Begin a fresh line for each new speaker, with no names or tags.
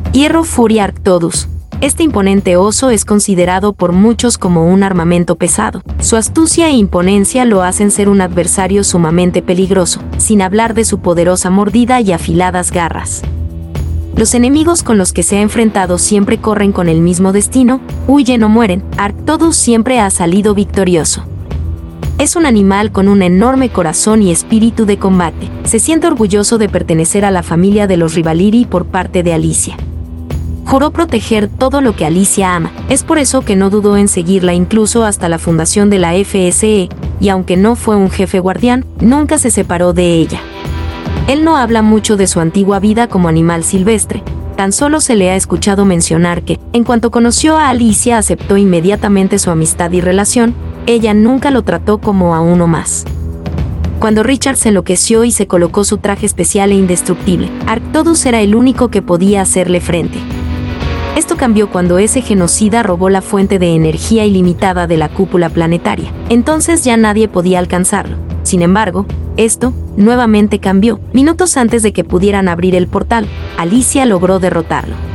Hierro Furia Arctodus. Este imponente oso es considerado por muchos como un armamento pesado. Su astucia e imponencia lo hacen ser un adversario sumamente peligroso, sin hablar de su poderosa mordida y afiladas garras. Los enemigos con los que se ha enfrentado siempre corren con el mismo destino, huyen o mueren. Arctodus siempre ha salido victorioso. Es un animal con un enorme corazón y espíritu de combate. Se siente orgulloso de pertenecer a la familia de los Rivaliri por parte de Alicia. Juró proteger todo lo que Alicia ama. Es por eso que no dudó en seguirla incluso hasta la fundación de la FSE, y aunque no fue un jefe guardián, nunca se separó de ella. Él no habla mucho de su antigua vida como animal silvestre, tan solo se le ha escuchado mencionar que, en cuanto conoció a Alicia, aceptó inmediatamente su amistad y relación. Ella nunca lo trató como a uno más. Cuando Richard se enloqueció y se colocó su traje especial e indestructible, Arctodus era el único que podía hacerle frente. Esto cambió cuando ese genocida robó la fuente de energía ilimitada de la cúpula planetaria. Entonces ya nadie podía alcanzarlo. Sin embargo, esto nuevamente cambió. Minutos antes de que pudieran abrir el portal, Alicia logró derrotarlo.